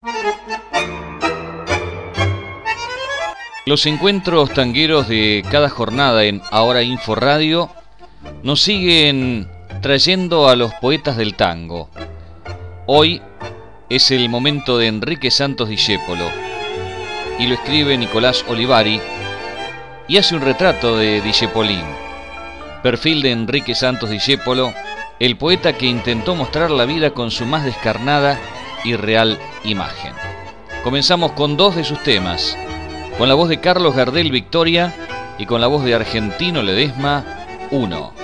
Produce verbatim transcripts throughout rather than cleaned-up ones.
Los encuentros tangueros de cada jornada en Ahora Info Radio nos siguen trayendo a los poetas del tango. Hoy es el momento de Enrique Santos Discépolo y lo escribe Nicolás Olivari y hace un retrato de Discepolín. Perfil de Enrique Santos Discépolo, el poeta que intentó mostrar la vida con su más descarnada y real imagen. Comenzamos con dos de sus temas, con la voz de Carlos Gardel, Victoria, y con la voz de Argentino Ledesma, Uno.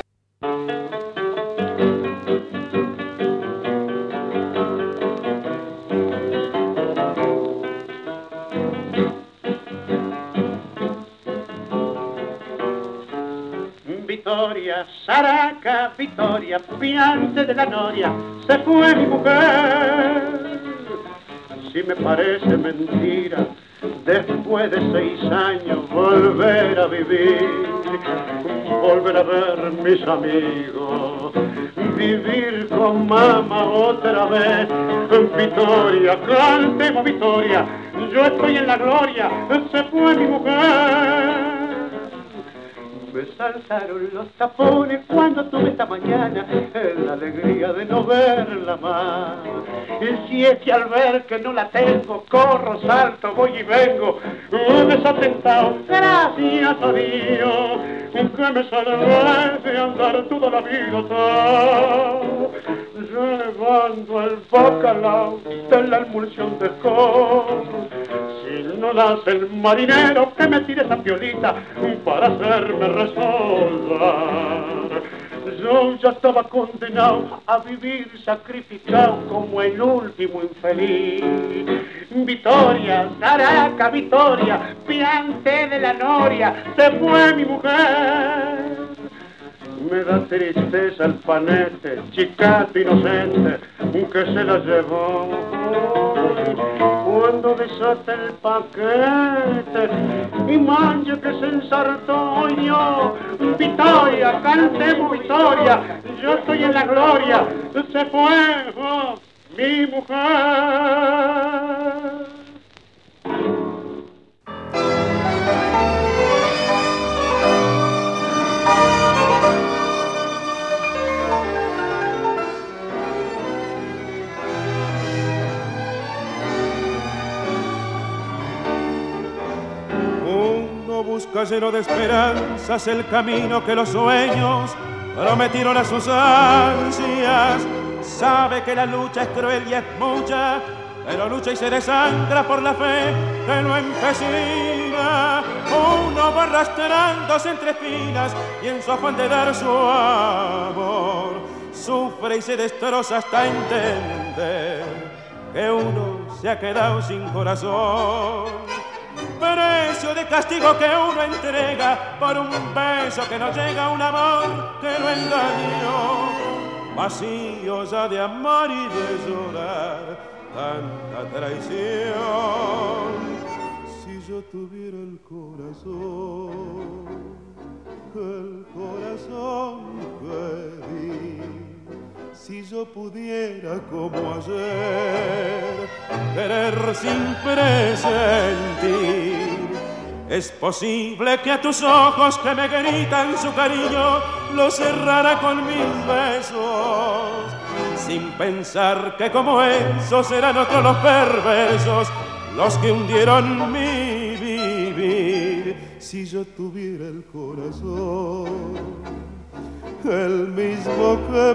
Victoria, Saraca, Victoria, piante de la noria, se fue mi mujer. Si me parece mentira, después de seis años volver a vivir, volver a ver mis amigos, vivir con mamá otra vez. Victoria, cantemos Victoria, yo estoy en la gloria, se fue mi mujer. Me saltaron los tapones cuando tuve esta mañana la alegría de no verla más. Y si es que al ver que no la tengo, corro, salto, voy y vengo, desatentado, gracias a Dios, que me salvé de andar toda la vida atado, llevando el bacalao de la emulsión de cor. Si no das el marinero, que me tire esa piolita para hacerme resolver. Yo ya estaba condenado a vivir sacrificado como el último infeliz. Victoria, Saraca, Victoria, piante de la noria, se fue mi mujer. Me da tristeza el panete, chicato inocente, que se la llevó. Cuando desata el paquete y mancha que se ensartó yo. Victoria, cantemos Victoria, yo estoy en la gloria, se fue oh, mi mujer. Busca lleno de esperanzas el camino que los sueños prometieron a sus ansias. Sabe que la lucha es cruel y es mucha, pero lucha y se desangra por la fe que lo empecina. Uno va arrastrándose entre espinas y en su afán de dar su amor sufre y se destroza hasta entender que uno se ha quedado sin corazón. Precio de castigo que uno entrega por un beso que no llega a un amor que lo engañó. Vacío ya de amar y de llorar tanta traición. Si yo tuviera el corazón, el corazón que di, si yo pudiera como ayer querer sin presentir, es posible que a tus ojos que me gritan su cariño lo cerrara con mis besos, sin pensar que como esos serán otros los perversos los que hundieron mi vivir. Si yo tuviera el corazón, el mismo que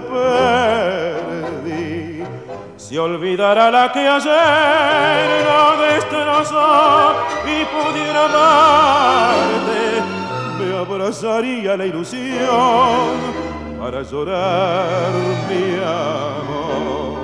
perdí, si olvidara la que ayer lo destrozó y pudiera amarte, me abrazaría la ilusión para llorar mi amor.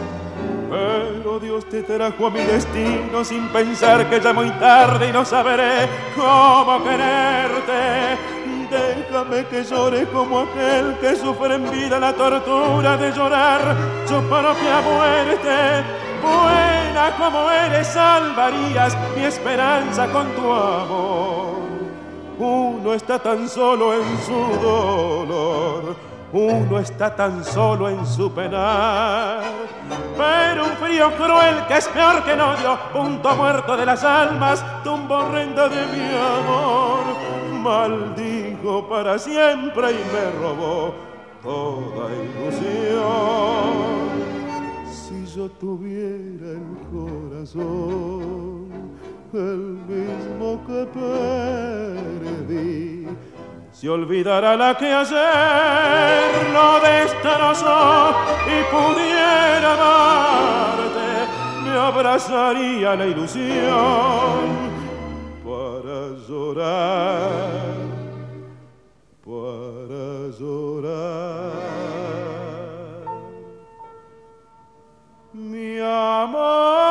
Pero Dios te trajo a mi destino sin pensar que ya muy tarde y no sabré cómo quererte. Déjame que llore como aquel que sufre en vida la tortura de llorar su propia muerte. Buena como eres, salvarías mi esperanza con tu amor. Uno está tan solo en su dolor uno está tan solo en su penar. Pero un frío cruel que es peor que el odio, punto muerto de las almas, tumba horrenda de mi amor, maldijo para siempre y me robó toda ilusión. Si yo tuviera el corazón, el mismo que perdí, se olvidará la que ayer lo destrozó y pudiera amarte, me abrazaría la ilusión para llorar, para llorar. Mi amor.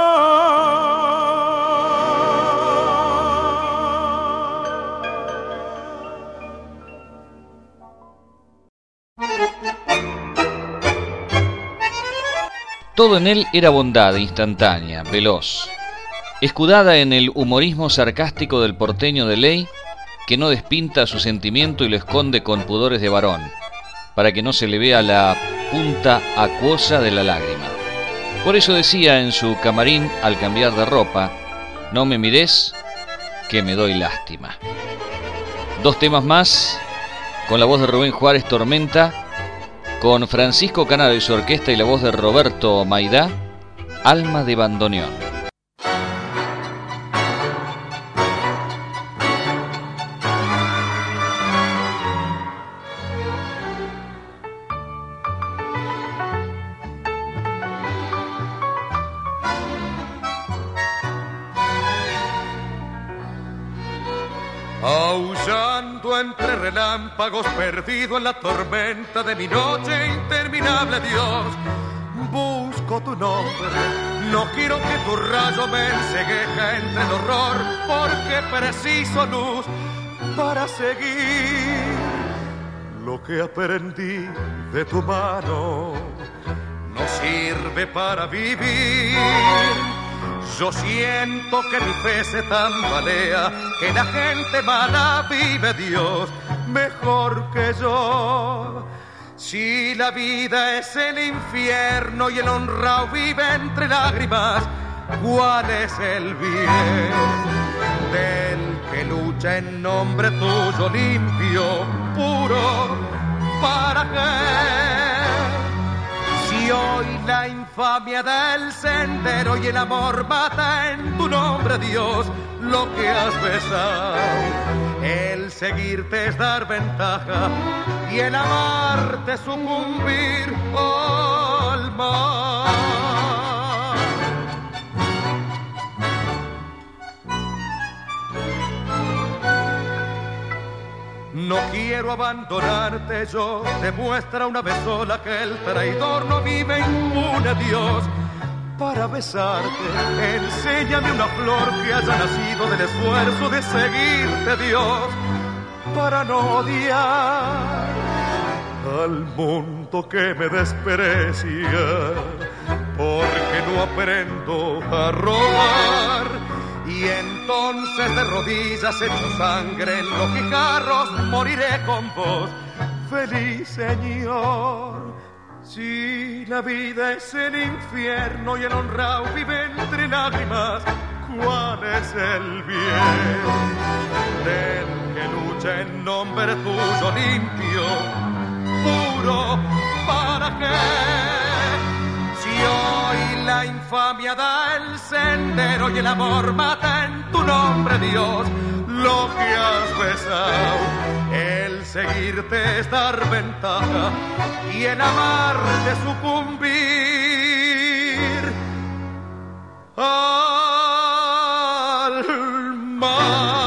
Todo en él era bondad instantánea, veloz, escudada en el humorismo sarcástico del porteño de ley, que no despinta su sentimiento y lo esconde con pudores de varón, para que no se le vea la punta acuosa de la lágrima. Por eso decía en su camarín al cambiar de ropa: no me mires, que me doy lástima. Dos temas más, con la voz de Rubén Juárez, Tormenta, con Francisco Canaro y su orquesta y la voz de Roberto Maidá, Alma de bandoneón. Aullando entre relámpagos, perdido en la tormenta de mi noche interminable, Dios, busco tu nombre. No quiero que tu rayo me encegueje entre el horror, porque preciso luz para seguir. Lo que aprendí de tu mano no sirve para vivir. Yo siento que mi fe se tambalea, que la gente mala vive, Dios, mejor que yo. Si la vida es el infierno y el honrado vive entre lágrimas, ¿cuál es el bien del que lucha en nombre tuyo limpio, puro? ¿Para qué? Si hoy la infamia del sendero y el amor mata en tu nombre, Dios, lo que has besado, el seguirte es dar ventaja y el amarte sucumbir al mal. No quiero abandonarte, yo demuestra una vez sola que el traidor no vive impune, Dios. Para besarte, enséñame una flor que haya nacido del esfuerzo de seguirte, Dios, para no odiar al mundo que me desprecia, porque no aprendo a robar. Y entonces de rodillas hecho sangre en los guijarros moriré con vos, feliz Señor. Si la vida es el infierno y el honrado vive entre lágrimas, ¿cuál es el bien del que lucha en nombre tuyo limpio, puro? ¿Para qué? Si hoy la infamia da el sendero y el amor mata en tu nombre, Dios, lo que has besado, el seguirte es dar ventaja y el amarte sucumbir al mal.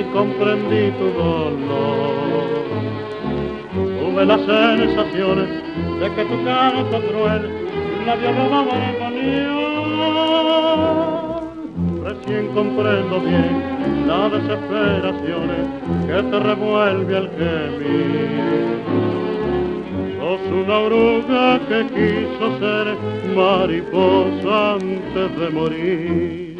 comprendí tu dolor. Tuve las sensaciones de que tu canto cruel me había robado el cañón. Recién comprendo bien la desesperación que te revuelve al gemir. Sos una oruga que quiso ser mariposa antes de morir.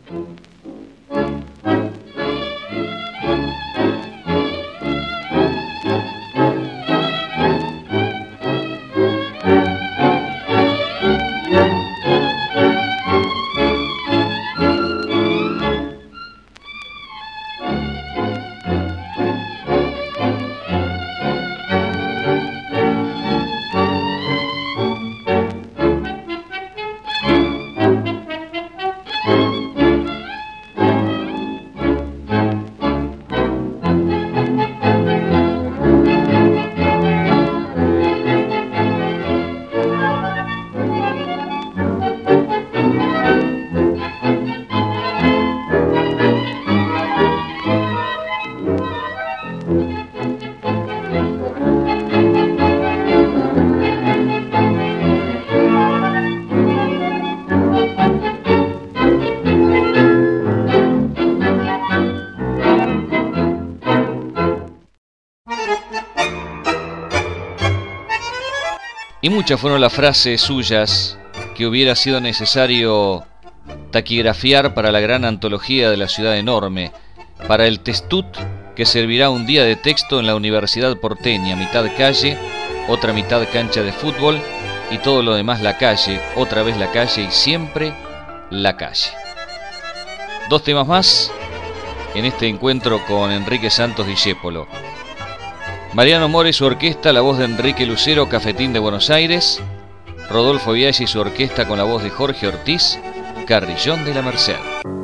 Y muchas fueron las frases suyas que hubiera sido necesario taquigrafiar para la gran antología de la ciudad enorme, para el testut que servirá un día de texto en la Universidad Porteña, mitad calle, otra mitad cancha de fútbol y todo lo demás la calle, otra vez la calle y siempre la calle. Dos temas más en este encuentro con Enrique Santos Discépolo. Mariano Mora y su orquesta, la voz de Enrique Lucero, Cafetín de Buenos Aires. Rodolfo Biaggi y su orquesta con la voz de Jorge Ortiz, Carrillón de la Merced.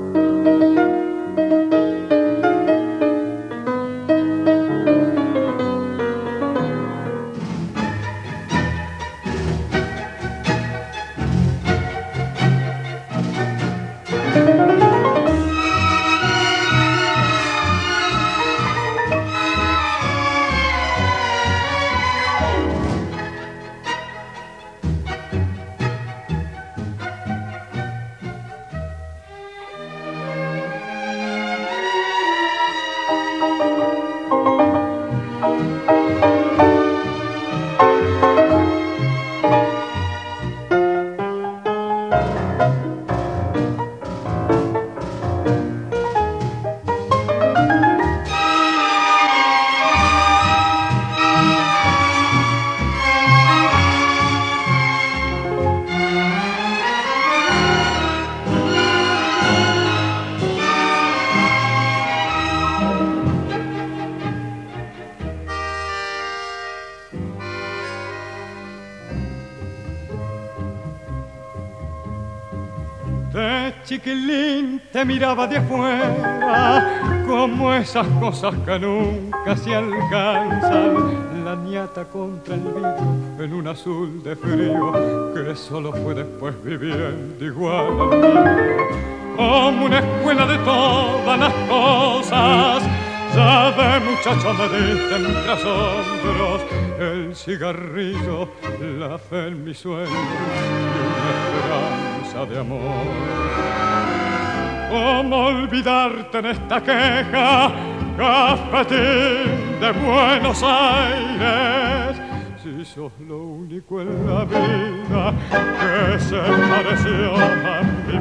Chiquilín te miraba de afuera, como esas cosas que nunca se alcanzan. La ñata contra el vidrio en un azul de frío que solo fue después viviendo igual al mío. Como una escuela de todas las cosas, ya de muchacho me diste entre asombros el cigarrillo, la fe en mi sueño y una esperanza de amor. ¿Cómo olvidarte en esta queja, Cafetín de Buenos Aires? Si sos lo único en la vida que se pareció a mi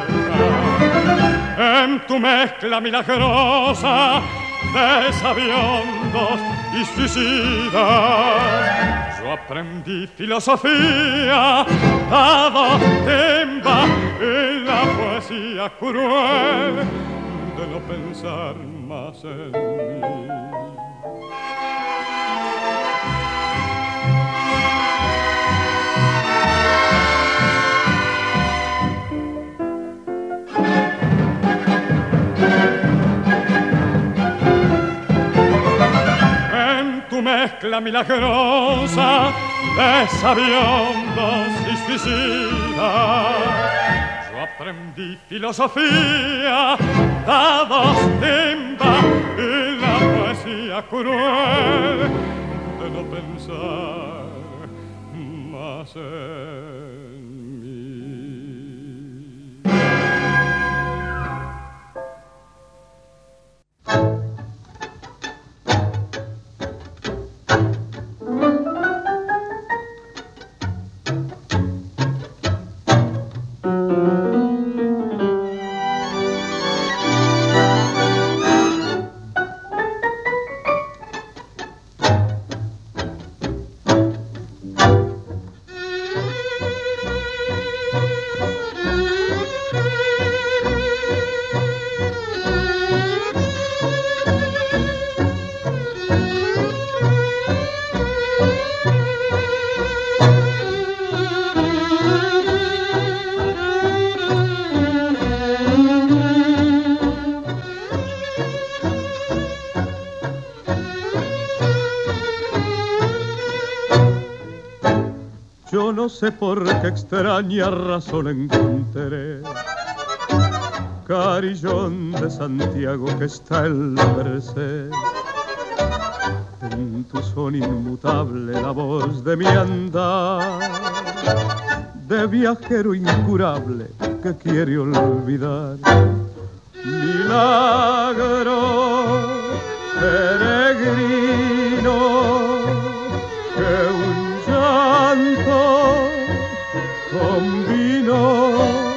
vieja. En tu mezcla milagrosa de sabiondos y suicidas, yo aprendí filosofía, dado timba y la poesía cruel de no pensar más en mí. Mezcla milagrosa de sabiondos y suicidas, yo aprendí filosofía, dados timba manera cruel de no pensar más en mí. No sé por qué extraña razón encontré, carillón de Santiago que está en la Merced. En tu son inmutable la voz de mi andar, de viajero incurable que quiere olvidar. Milagro peregrino que un llanto combino,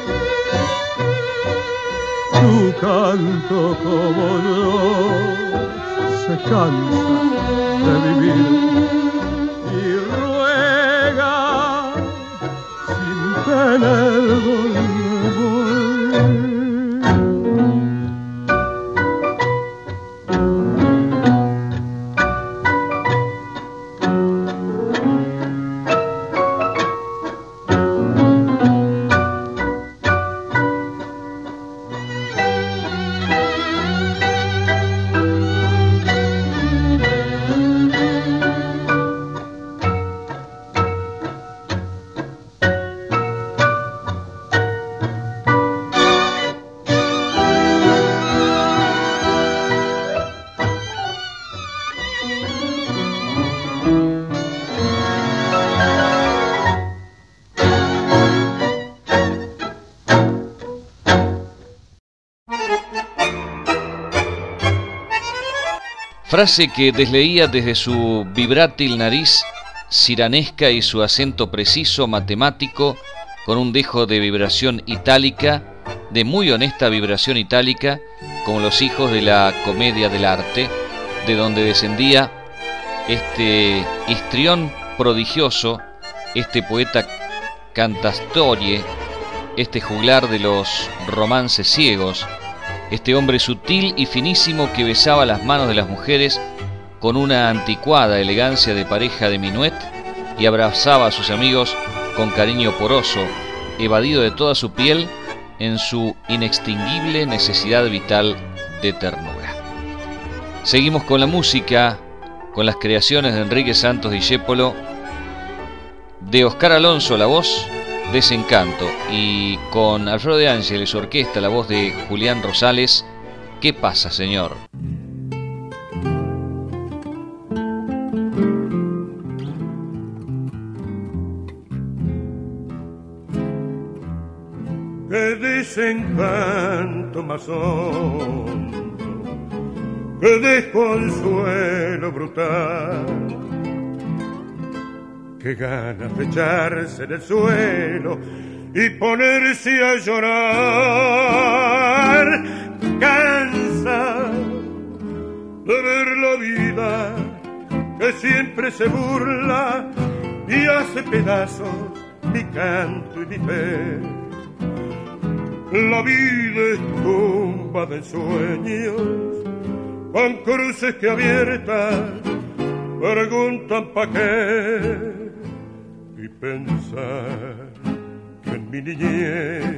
tu canto como yo se cansa de vivir y ruega sin tener dónde voy. Frase que desleía desde su vibrátil nariz siranesca y su acento preciso matemático, con un dejo de vibración itálica, de muy honesta vibración itálica, como los hijos de la comedia del arte, de donde descendía este histrión prodigioso, este poeta cantastorie, este juglar de los romances ciegos, este hombre sutil y finísimo que besaba las manos de las mujeres con una anticuada elegancia de pareja de minuet y abrazaba a sus amigos con cariño poroso, evadido de toda su piel en su inextinguible necesidad vital de ternura. Seguimos con la música, con las creaciones de Enrique Santos Discépolo, de Oscar Alonso la voz, Desencanto, y con Alfredo de Ángeles su orquesta, la voz de Julián Rosales, ¿Qué pasa, señor? Qué desencanto más hondo, qué desconsuelo brutal, qué ganas de echarse en el suelo y ponerse a llorar, cansado de ver la vida que siempre se burla y hace pedazos mi canto y mi fe. La vida es tumba de sueños con cruces que abiertas preguntan pa' qué. Y pensar que en mi niñez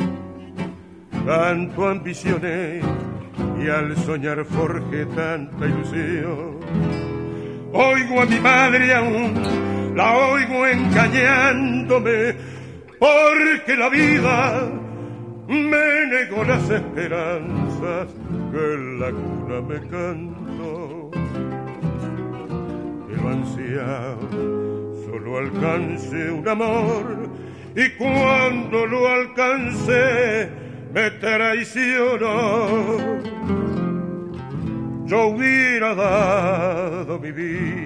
tanto ambicioné y al soñar forjé tanta ilusión. Oigo a mi madre aún, la oigo engañándome, porque la vida me negó las esperanzas que en la cuna me cantó. lo ansiado solo alcancé un amor, y cuando lo alcancé me traicionó. Yo hubiera dado mi vida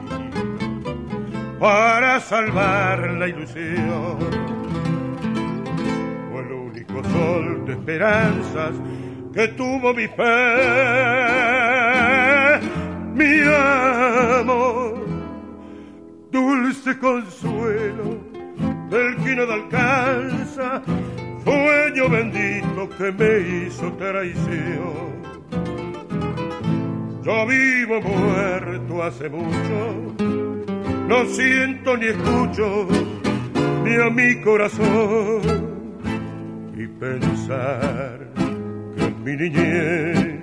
para salvar la ilusión, fue el único sol de esperanzas que tuvo mi fe. Mi amor, dulce consuelo del que nada alcanza, sueño bendito que me hizo traición. Yo vivo muerto hace mucho, no siento ni escucho ni a mi corazón, y pensar que en mi niñez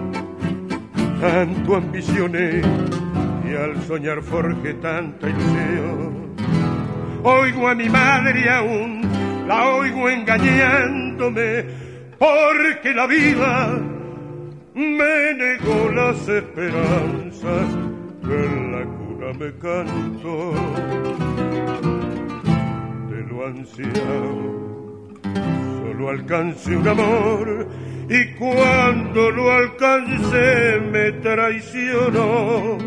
tanto ambicioné y al soñar forjé tanta ilusión. Oigo a mi madre y aún la oigo engañándome, porque la vida me negó las esperanzas que en la cuna me cantó. De lo ansiado solo alcancé un amor, y cuando lo alcancé me traicionó.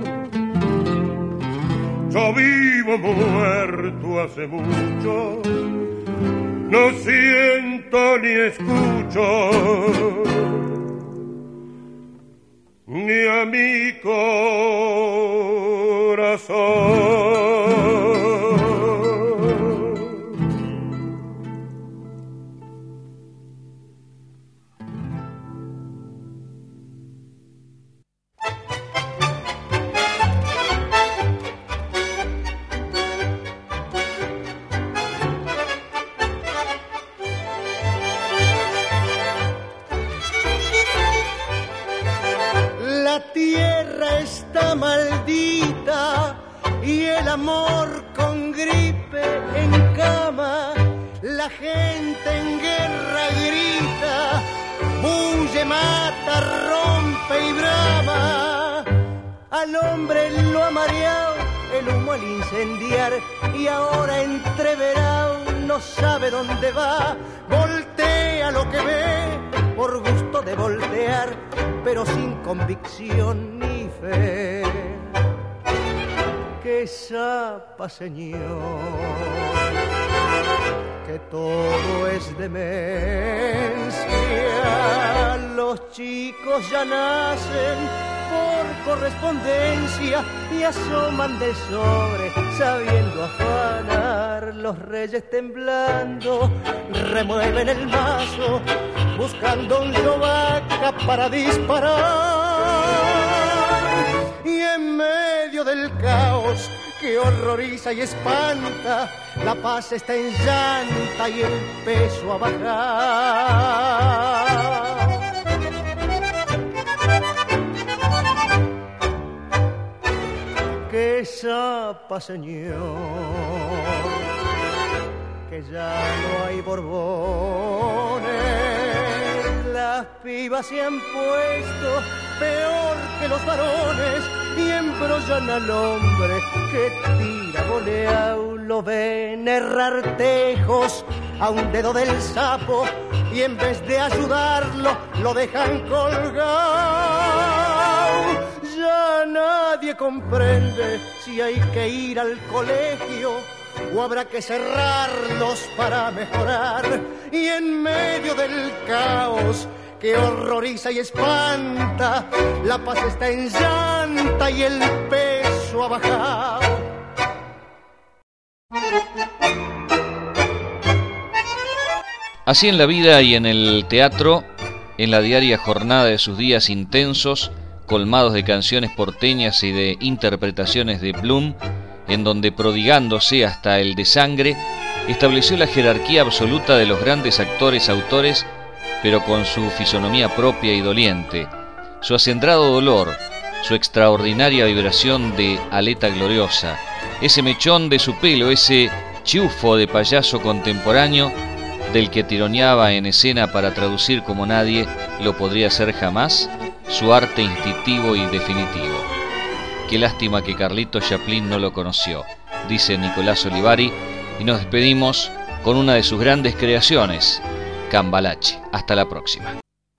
Yo vivo muerto hace mucho, no siento ni escucho ni a mi corazón. Maldita y el amor con gripe en cama, la gente en guerra grita, bulle, mata, rompe y brama. Al hombre lo ha mareado el humo al incendiar, y ahora entreverado no sabe dónde va. Voltea lo que ve por gusto de voltear, pero sin convicción ni fe. Que zapa, señor, que todo es demencia. Los chicos ya nacen por correspondencia y asoman del sobre sabiendo afanar. Los reyes temblando remueven el mazo buscando un yovaca para disparar. Y en medio del caos que horroriza y espanta, la paz está en llanta y el peso a bajar. Que zapa, señor, que ya no hay borbones, las pibas se han puesto peor que los varones y embrollan al hombre que tira boleao. Lo ven errar tejos a un dedo del sapo y en vez de ayudarlo lo dejan colgado. Ya nadie comprende si hay que ir al colegio o habrá que cerrarlos para mejorar. Y en medio del caos que horroriza y espanta, la paz está en llanta y el peso ha bajado. Así en la vida y en el teatro, en la diaria jornada de sus días intensos, colmados de canciones porteñas y de interpretaciones de Blum, en donde, prodigándose hasta el de sangre, estableció la jerarquía absoluta de los grandes actores-autores, pero con su fisonomía propia y doliente, su acendrado dolor, su extraordinaria vibración de aleta gloriosa, ese mechón de su pelo, ese chiufo de payaso contemporáneo del que tironeaba en escena para traducir como nadie lo podría hacer jamás su arte instintivo y definitivo. qué lástima que Carlito Chaplin no lo conoció, dice Nicolás Olivari, y nos despedimos con una de sus grandes creaciones, Cambalache. Hasta la próxima.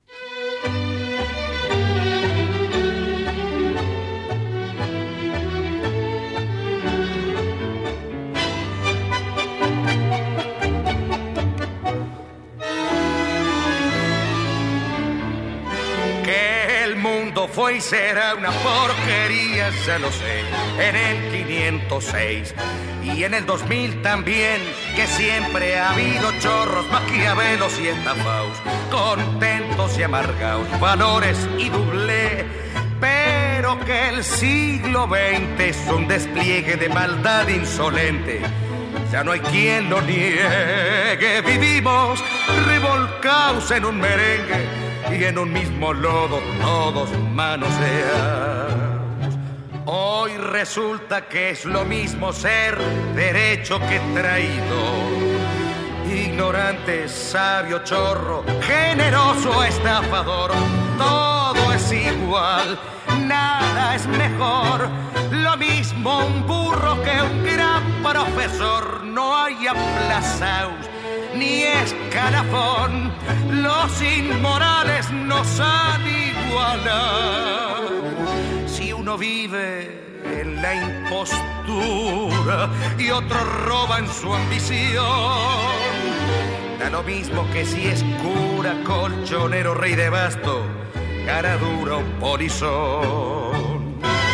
Fue y será una porquería, ya lo sé, en el quinientos seis y en el dos mil también, que siempre ha habido chorros, maquiavelos y estafaos, contentos y amargados, valores y doblé, pero que el siglo veinte es un despliegue de maldad insolente. Ya no hay quien lo niegue, vivimos revolcados en un merengue y en un mismo lodo todos manoseados. Hoy resulta que es lo mismo ser derecho que traidor, ignorante, sabio, chorro, generoso, estafador. Todo es igual, nada es mejor, lo mismo un burro que un gran profesor. No hay aplazaos ni escalafón, los inmorales nos han igualado. Si uno vive en la impostura y otro roba en su ambición, da lo mismo que si es cura, colchonero, rey de basto, cara dura o polizón.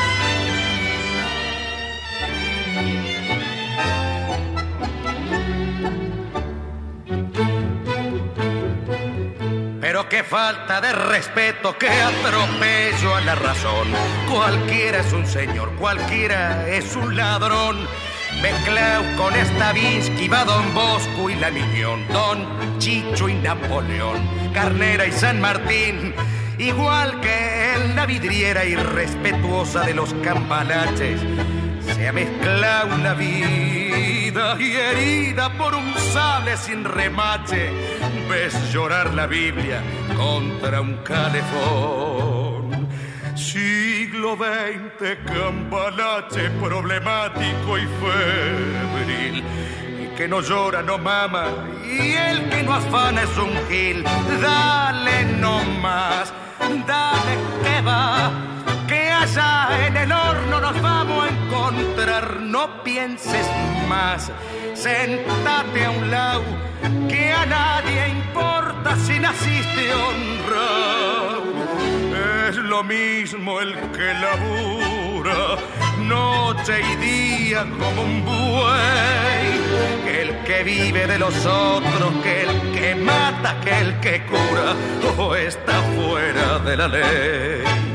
Pero qué falta de respeto, qué atropello a la razón. Cualquiera es un señor, cualquiera es un ladrón. Mezclao con Stravinsky, va Don Bosco y la Miñón, Don Chicho y Napoleón, Carnera y San Martín. Igual que en la vidriera irrespetuosa de los cambalaches, se ha mezclado la vida y herida por un sable sin remache. Ves llorar la Biblia contra un calefón. Siglo veinte, cambalache problemático y febril. Y que no llora no mama, y el que no afana es un gil. Dale no más, dale que va, que allá en el horno nos vamos a encontrar. No pienses más, sentate a un lado, que a nadie importa si naciste honrado. Es lo mismo el que labura noche y día como un buey, que el que vive de los otros, que el que mata, que el que cura, o está fuera de la ley.